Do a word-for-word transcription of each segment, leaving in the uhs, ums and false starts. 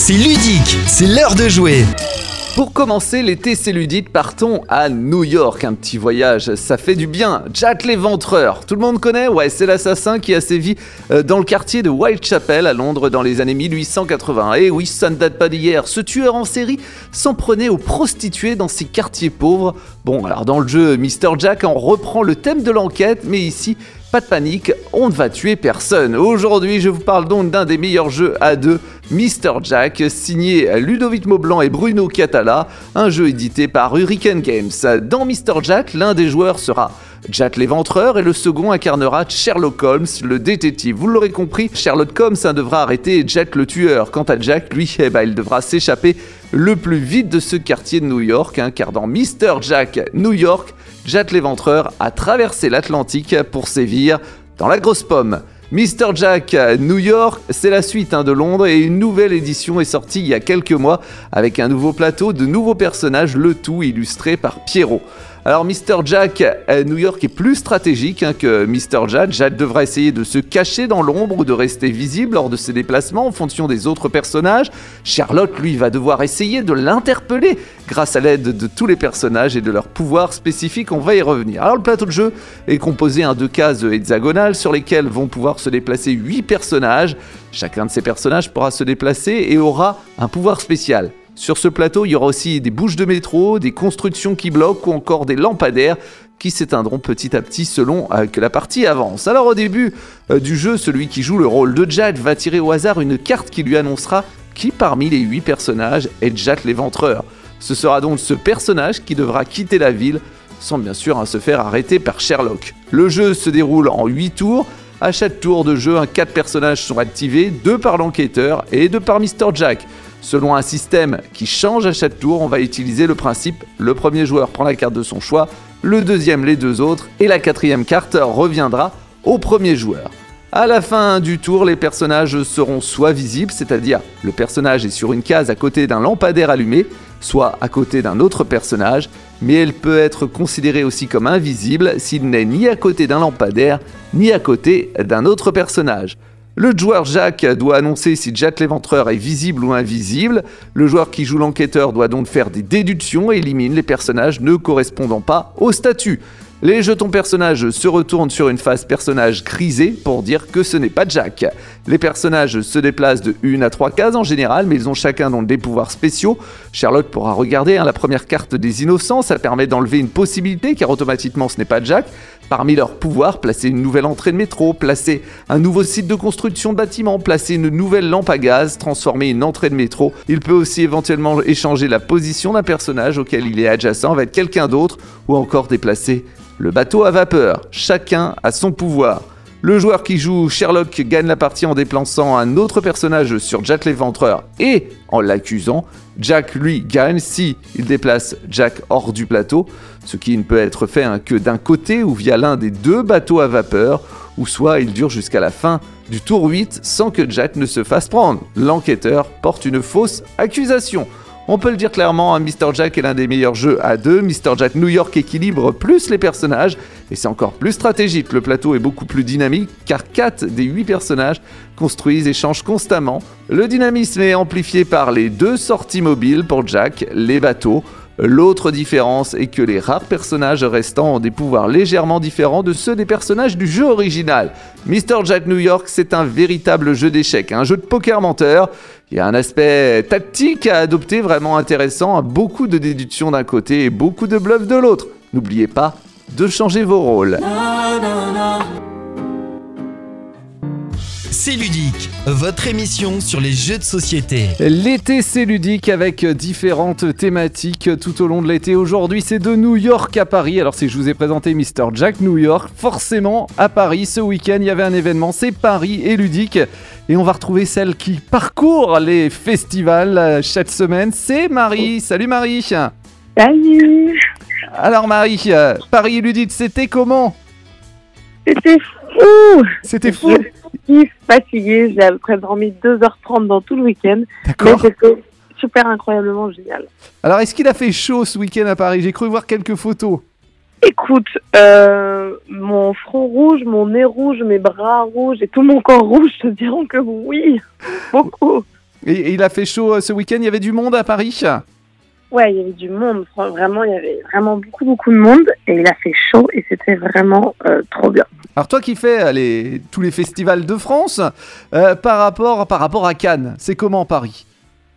C'est ludique, c'est l'heure de jouer. Pour commencer, l'été c'est ludique, partons à New York, un petit voyage, ça fait du bien. Jack l'Éventreur, tout le monde connaît? Ouais, c'est l'assassin qui a sévi euh, dans le quartier de Whitechapel à Londres dans les années mille huit cent quatre-vingts. Et oui, ça ne date pas d'hier, ce tueur en série s'en prenait aux prostituées dans ces quartiers pauvres. Bon, alors dans le jeu, mister Jack en reprend le thème de l'enquête, mais ici, pas de panique, on ne va tuer personne. Aujourd'hui, je vous parle donc d'un des meilleurs jeux à deux, mister Jack, signé Ludovic Maublanc et Bruno Catala, un jeu édité par Hurricane Games. Dans mister Jack, l'un des joueurs sera Jack l'Éventreur et le second incarnera Sherlock Holmes, le détective. Vous l'aurez compris, Sherlock Holmes hein, devra arrêter Jack le tueur. Quant à Jack, lui, eh ben, il devra s'échapper le plus vite de ce quartier de New York, hein, car dans mister Jack New York, Jack l'Éventreur a traversé l'Atlantique pour sévir dans la grosse pomme. mister Jack New York, c'est la suite hein, de Londres et une nouvelle édition est sortie il y a quelques mois avec un nouveau plateau, de nouveaux personnages, le tout illustré par Pierrot. Alors mister Jack New York est plus stratégique hein, que mister Jack. Jack devra essayer de se cacher dans l'ombre ou de rester visible lors de ses déplacements en fonction des autres personnages. Sherlock, lui, va devoir essayer de l'interpeller grâce à l'aide de tous les personnages et de leurs pouvoirs spécifiques. On va y revenir. Alors le plateau de jeu est composé hein, de cases hexagonales sur lesquelles vont pouvoir se déplacer huit personnages. Chacun de ces personnages pourra se déplacer et aura un pouvoir spécial. Sur ce plateau, il y aura aussi des bouches de métro, des constructions qui bloquent ou encore des lampadaires qui s'éteindront petit à petit selon euh, que la partie avance. Alors au début euh, du jeu, celui qui joue le rôle de Jack va tirer au hasard une carte qui lui annoncera qui parmi les huit personnages est Jack l'Éventreur. Ce sera donc ce personnage qui devra quitter la ville sans bien sûr hein, se faire arrêter par Sherlock. Le jeu se déroule en huit tours. À chaque tour de jeu, quatre personnages sont activés, deux par l'enquêteur et deux par mister Jack. Selon un système qui change à chaque tour, on va utiliser le principe le premier joueur prend la carte de son choix, le deuxième les deux autres et la quatrième carte reviendra au premier joueur. À la fin du tour, les personnages seront soit visibles, c'est-à-dire le personnage est sur une case à côté d'un lampadaire allumé, soit à côté d'un autre personnage, mais elle peut être considérée aussi comme invisible s'il n'est ni à côté d'un lampadaire, ni à côté d'un autre personnage. Le joueur Jack doit annoncer si Jack l'Éventreur est visible ou invisible. Le joueur qui joue l'enquêteur doit donc faire des déductions et élimine les personnages ne correspondant pas au statut. Les jetons personnages se retournent sur une face personnage grisée pour dire que ce n'est pas Jack. Les personnages se déplacent de une à trois cases en général, mais ils ont chacun donc des pouvoirs spéciaux. Sherlock pourra regarder hein, la première carte des innocents, ça permet d'enlever une possibilité car automatiquement ce n'est pas Jack. Parmi leurs pouvoirs, placer une nouvelle entrée de métro, placer un nouveau site de construction de bâtiment, placer une nouvelle lampe à gaz, transformer une entrée de métro. Il peut aussi éventuellement échanger la position d'un personnage auquel il est adjacent avec quelqu'un d'autre ou encore déplacer le bateau à vapeur. Chacun a son pouvoir. Le joueur qui joue Sherlock gagne la partie en déplaçant un autre personnage sur Jack l'Éventreur et en l'accusant. Jack, lui, gagne si il déplace Jack hors du plateau, ce qui ne peut être fait hein, que d'un côté ou via l'un des deux bateaux à vapeur, ou soit il dure jusqu'à la fin du tour huit sans que Jack ne se fasse prendre. L'enquêteur porte une fausse accusation. On peut le dire clairement, hein, mister Jack est l'un des meilleurs jeux à deux. mister Jack New York équilibre plus les personnages et c'est encore plus stratégique. Le plateau est beaucoup plus dynamique car quatre des huit personnages construisent et changent constamment. Le dynamisme est amplifié par les deux sorties mobiles pour Jack, les bateaux. L'autre différence est que les rares personnages restants ont des pouvoirs légèrement différents de ceux des personnages du jeu original. mister Jack New York, c'est un véritable jeu d'échecs, un jeu de poker menteur. Il y a un aspect tactique à adopter vraiment intéressant, beaucoup de déductions d'un côté et beaucoup de bluffs de l'autre. N'oubliez pas de changer vos rôles. C'est ludique, votre émission sur les jeux de société. L'été c'est ludique avec différentes thématiques tout au long de l'été. Aujourd'hui c'est de New York à Paris. Alors si je vous ai présenté mister Jack New York, forcément à Paris ce week-end il y avait un événement, c'est Paris et ludique. Et on va retrouver celle qui parcourt les festivals chaque semaine, c'est Marie. Salut Marie. Salut. Alors Marie, euh, Paris et ludique, c'était comment? C'était fou. C'était fou. Je suis fatiguée, j'ai à peu près dormi deux heures trente dans tout le week-end. D'accord. Mais c'était super incroyablement génial. Alors est-ce qu'il a fait chaud ce week-end à Paris? J'ai cru voir quelques photos. Écoute, euh, mon front rouge, mon nez rouge, mes bras rouges et tout mon corps rouge te diront que oui, beaucoup. Et, et il a fait chaud euh, ce week-end, il y avait du monde à Paris? Ouais, il y avait du monde. Fran- Vraiment, il y avait vraiment beaucoup, beaucoup de monde. Et il a fait chaud et c'était vraiment euh, trop bien. Alors toi qui fais euh, les, tous les festivals de France, euh, par, rapport, par rapport à Cannes, c'est comment Paris?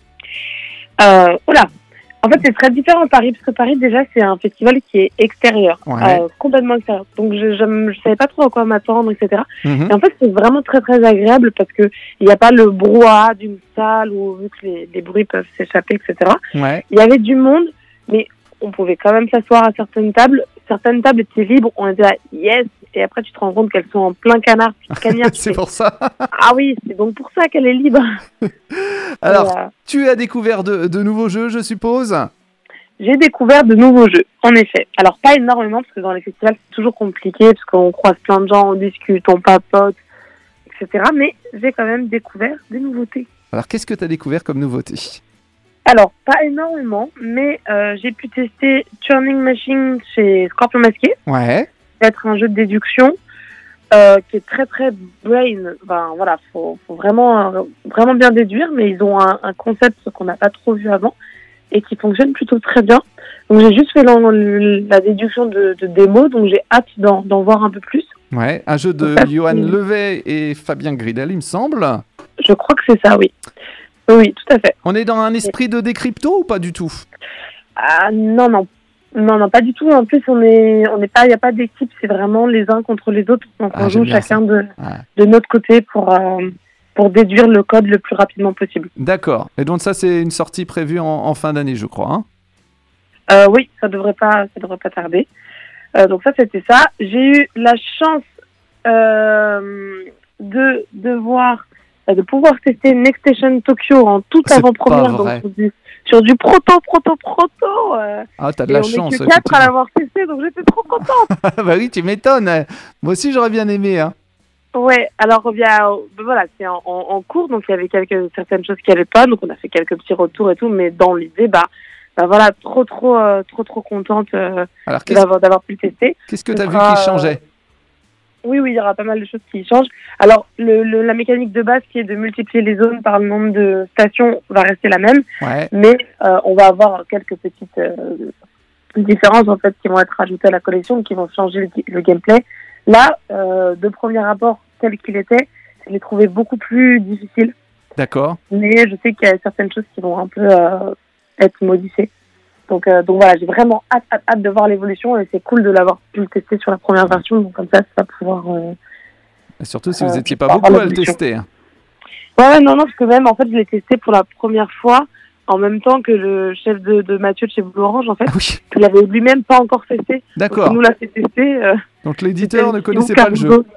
Euh, oula. En fait, c'est très différent à Paris, parce que Paris, déjà, c'est un festival qui est extérieur, Ouais. euh, complètement extérieur. Donc, je je, je savais pas trop à quoi m'attendre, et cetera. Mhm. Et en fait, c'est vraiment très, très agréable, parce que il n'y a pas le brouhaha d'une salle où, vu que les, les bruits peuvent s'échapper, et cetera. Ouais. Il y avait du monde, mais on pouvait quand même s'asseoir à certaines tables. Certaines tables étaient libres, on était là, yes, et après, tu te rends compte qu'elles sont en plein canard, cagnard. C'est pour ça. Ah oui, c'est donc pour ça qu'elle est libre. Alors, Et, euh, tu as découvert de, de nouveaux jeux, je suppose? J'ai découvert de nouveaux jeux, en effet. Alors, pas énormément, parce que dans les festivals, c'est toujours compliqué, parce qu'on croise plein de gens, on discute, on papote, et cetera. Mais j'ai quand même découvert des nouveautés. Alors, qu'est-ce que tu as découvert comme nouveauté? Alors, pas énormément, mais euh, j'ai pu tester Turning Machine chez Scorpion Masqué. Ouais. Être un jeu de déduction euh, qui est très, très brain. Enfin, voilà, faut, faut vraiment, euh, vraiment bien déduire, mais ils ont un, un concept qu'on n'a pas trop vu avant et qui fonctionne plutôt très bien. Donc, j'ai juste fait la, la déduction de, de démo, donc j'ai hâte d'en, d'en voir un peu plus. Ouais, un jeu de Ça, Johan c'est- Levet et Fabien Gridel, il me semble. Je crois que c'est ça, oui. Oui, oui, tout à fait. On est dans un esprit de décrypto ou pas du tout? Ah, non, non. Non, non, pas du tout. En plus, on est, on n'est pas, il n'y a pas d'équipe, c'est vraiment les uns contre les autres. Donc, Ah, on j'aime joue bien chacun de, Ouais. de notre côté pour, euh, pour déduire le code le plus rapidement possible. D'accord. Et donc ça, c'est une sortie prévue en, en fin d'année, je crois. Hein? Euh, oui, ça devrait pas, ça devrait pas tarder. Euh, donc ça, c'était ça. J'ai eu la chance euh, de, de voir, euh, de pouvoir tester Next Station Tokyo en toute C'est avant-première, pas donc vrai. sur du, sur du proto, proto, proto. Euh, Ah, t'as de et la on chance. est que quatre à effectivement. l'avoir testé, donc j'étais trop contente. Bah oui, tu m'étonnes. Moi aussi, j'aurais bien aimé. Hein. Ouais, alors il y a, ben voilà, c'est en, en, en cours, donc il y avait quelques certaines choses qui n'allaient pas, donc on a fait quelques petits retours et tout, mais dans l'idée, bah, bah voilà, trop trop euh, trop trop contente euh, Alors, qu'est-ce d'avoir d'avoir pu le tester. qu'est-ce que Ce t'as vu sera, qui changeait? Oui, oui, il y aura pas mal de choses qui changent. Alors, le, le, la mécanique de base qui est de multiplier les zones par le nombre de stations va rester la même, Ouais. mais euh, on va avoir quelques petites euh, différences en fait qui vont être ajoutées à la collection, qui vont changer le, le gameplay. Là, euh, de premier abord, tel qu'il était, je l'ai trouvé beaucoup plus difficile, D'accord. mais je sais qu'il y a certaines choses qui vont un peu euh, être modifiées. Donc, euh, donc voilà, j'ai vraiment hâte, hâte, hâte de voir l'évolution et c'est cool de l'avoir pu le tester sur la première version. Donc comme ça, ça va pouvoir... Euh... Et surtout si Euh, vous n'étiez pas par beaucoup à le l'évolution. tester. hein. Ouais, ouais, non, non, parce que même, en fait, je l'ai testé pour la première fois en même temps que le chef de, de Mathieu de chez Blue Orange, en fait. Ah oui, Il avait lui-même pas encore testé. Donc, d'accord. il nous l'a fait tester. Euh, Donc l'éditeur ne c'était connaissait Lucas pas le jeu. Boudot.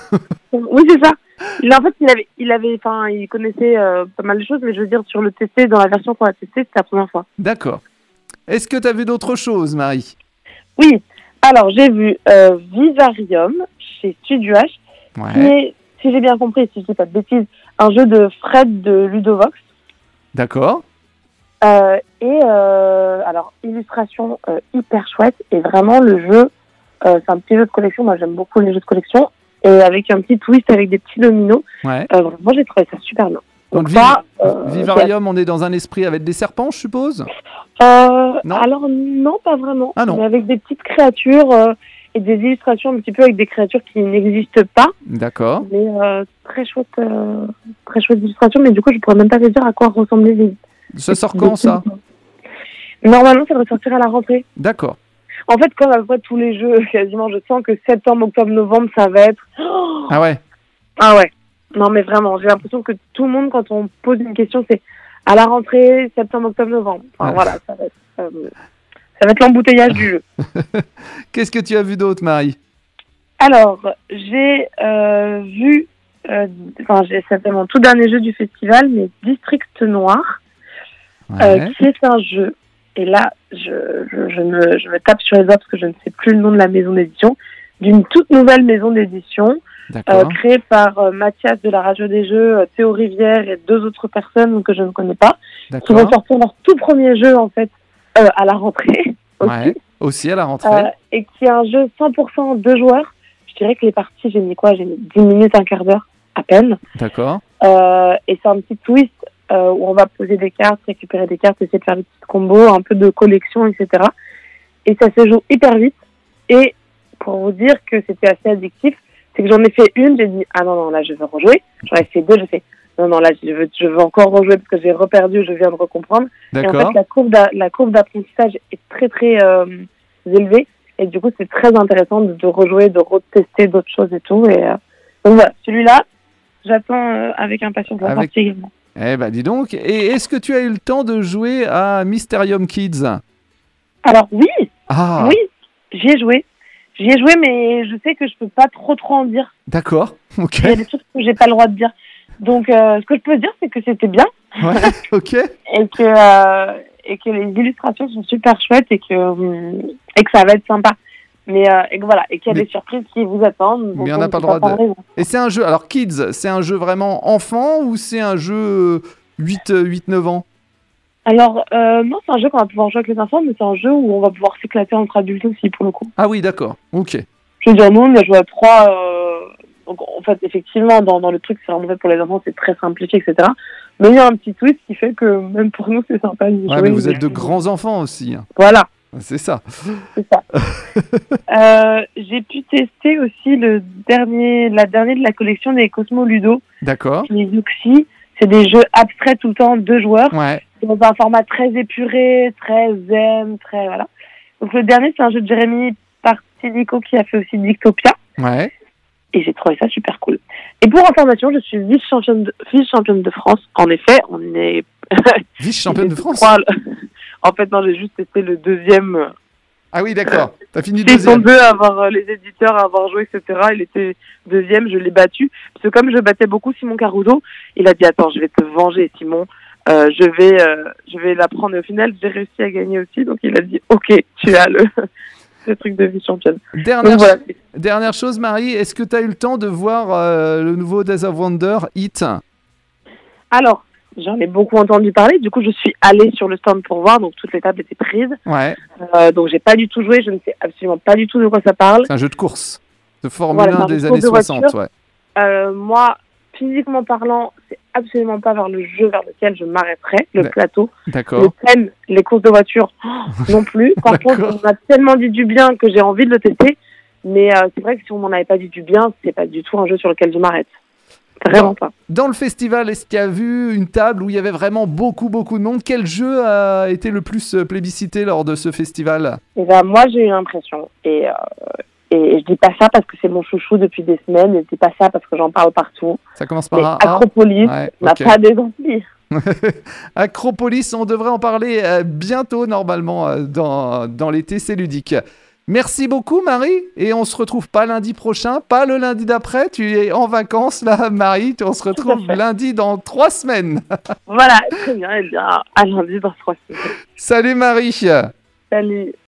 Oui, c'est ça. Il, en fait, il avait, il avait, enfin, il connaissait euh, pas mal de choses, mais je veux dire, sur le tester, dans la version qu'on a testée, c'était la première fois. D'accord. Est-ce que tu as vu d'autres choses, Marie? Oui. Alors, j'ai vu euh, Vivarium chez Studio H, qui Ouais. est, si j'ai bien compris, si je dis pas de bêtises, un jeu de Fred de Ludovox. D'accord. Euh, et euh, alors, illustration euh, hyper chouette. Et vraiment, le jeu, euh, c'est un petit jeu de collection. Moi, j'aime beaucoup les jeux de collection. Et avec un petit twist avec des petits dominos. Ouais. Euh, vraiment, j'ai trouvé ça super bien. Donc, Donc, ça, euh, Vivarium, on est dans un esprit avec des serpents, je suppose? Euh, Non. alors non, pas vraiment. Ah non. Mais avec des petites créatures euh, et des illustrations un petit peu avec des créatures qui n'existent pas. D'accord. Mais euh, très chouette, euh, très chouette illustration. Mais du coup, je pourrais même pas te dire à quoi ressemblaient les. Ça sort quand, ça? Normalement, ça devrait sortir à la rentrée. D'accord. En fait, comme à peu près tous les jeux, quasiment, je sens que septembre, octobre, novembre, ça va être. Oh Ah ouais. ah ouais. Non, mais vraiment, j'ai l'impression que tout le monde, quand on pose une question, c'est à la rentrée, septembre, octobre, novembre. Enfin, Ouais. voilà, ça va être, euh, ça va être l'embouteillage du jeu. Qu'est-ce que tu as vu d'autre, Marie? Alors, j'ai euh, vu, euh, enfin, j'ai c'était mon tout dernier jeu du festival, mais District Noir, euh, Ouais. qui est un jeu. Et là, je, je, je, me, je me tape sur les doigts parce que je ne sais plus le nom de la maison d'édition, d'une toute nouvelle maison d'édition, euh, D'accord. créée par euh, Mathias de la Radio des Jeux, euh, Théo Rivière et deux autres personnes que je ne connais pas, qui vont D'accord. sortir leur tout premier jeu, en fait, euh, à la rentrée. aussi. Ouais. Aussi à la rentrée. Euh, et qui est un jeu cent pour cent deux joueurs. Je dirais que les parties, j'ai mis quoi? J'ai mis dix minutes, un quart d'heure à peine. D'accord. Euh, et c'est un petit twist euh, où on va poser des cartes, récupérer des cartes, essayer de faire des petites combos, un peu de collection, et cetera. Et ça se joue hyper vite. Et pour vous dire que c'était assez addictif, c'est que j'en ai fait une, j'ai dit « Ah non, non, là, je veux rejouer ». J'en ai fait deux, j'ai fait « Non, non, là, je veux, je veux encore rejouer parce que j'ai reperdu, je viens de recomprendre ». Et en fait, la courbe, d'a, la courbe d'apprentissage est très, très euh, élevée. Et du coup, c'est très intéressant de, de rejouer, de retester d'autres choses et tout. Et, euh, donc voilà, celui-là, j'attends euh, avec impatience la avec... sortie également. Eh ben, dis donc. Et est-ce que tu as eu le temps de jouer à Mysterium Kids ? Alors oui, ah. oui, j'y ai joué. J'y ai joué, mais je sais que je peux pas trop trop en dire. D'accord, ok. Il y a des choses que j'ai pas le droit de dire. Donc, euh, ce que je peux dire, c'est que c'était bien. Ouais, ok. et que euh, et que les illustrations sont super chouettes et que euh, et que ça va être sympa. Mais euh, et que voilà, et qu'il y a mais... des surprises qui vous attendent. Mais on n'a pas le droit de. Et c'est un jeu. Alors, Kids, c'est un jeu vraiment enfant ou c'est un jeu huit neuf ans ? Alors, euh, non, c'est un jeu qu'on va pouvoir jouer avec les enfants, mais c'est un jeu où on va pouvoir s'éclater entre adultes aussi, pour le coup. Ah oui, d'accord, ok. Je veux dire, nous, on a joué à trois. Euh... Donc, en fait, effectivement, dans, dans le truc, c'est vraiment fait pour les enfants, c'est très simplifié, et cetera. Mais il y a un petit twist qui fait que, même pour nous, c'est sympa d'y ouais, jouer. mais vous êtes de grands enfants aussi. Voilà. C'est ça. C'est ça. euh, j'ai pu tester aussi le dernier, la dernière de la collection des Cosmo Ludo. D'accord. Les Uxie. C'est des jeux abstraits tout le temps, deux joueurs. Ouais. Dans un format très épuré, très zen, très voilà. Donc le dernier, c'est un jeu de Jérémy Partilico qui a fait aussi Dictopia. Ouais. Et j'ai trouvé ça super cool. Et pour information, je suis vice-championne de, vice-championne de France. En effet, on est... Vice-championne de France trois... En fait, non, j'ai juste été le deuxième... Ah oui, d'accord. T'as fini Ils deuxième. sont deux à avoir euh, les éditeurs, à avoir joué, et cetera. Il était deuxième, je l'ai battu. Parce que comme je battais beaucoup Simon Caruso, il a dit « Attends, je vais te venger, Simon. Euh, je vais euh, je vais la prendre. » Et au final, j'ai réussi à gagner aussi. Donc, il a dit « Ok, tu as le, le truc de vice-championne. » Dernière, voilà. ch- dernière chose, Marie, est-ce que tu as eu le temps de voir euh, le nouveau Days of Wonder, Hit ? Alors, j'en ai beaucoup entendu parler. Du coup, je suis allée sur le stand pour voir. Donc, toutes les tables étaient prises. Ouais. Euh, donc, j'ai pas du tout joué. Je ne sais absolument pas du tout de quoi ça parle. C'est un jeu de course, de Formule voilà, un des années soixante. Ouais. Euh, moi, physiquement parlant, c'est absolument pas vers le jeu vers lequel je m'arrêterais, le D- plateau. D'accord. Le thème, les courses de voiture, oh, non plus. Par contre, on m'a tellement dit du bien que j'ai envie de le tester. Mais euh, c'est vrai que si on m'en avait pas dit du bien, c'est pas du tout un jeu sur lequel je m'arrête. Vraiment dans, pas. Dans le festival, est-ce qu'il y a vu une table où il y avait vraiment beaucoup, beaucoup de monde ? Quel jeu a été le plus plébiscité lors de ce festival ? Et ben, moi, j'ai eu l'impression, et, euh, et je dis pas ça parce que c'est mon chouchou depuis des semaines, et je dis pas ça parce que j'en parle partout. Ça commence par mais un Acropolis ouais, n'a okay. pas d'exemples. Acropolis, on devrait en parler euh, bientôt, normalement, euh, dans, dans l'été, c'est ludique. Merci beaucoup, Marie, et on se retrouve pas lundi prochain, pas le lundi d'après, tu es en vacances là, Marie, on se retrouve lundi dans trois semaines. Voilà, très bien, et bien à lundi dans trois semaines. Salut Marie. Salut.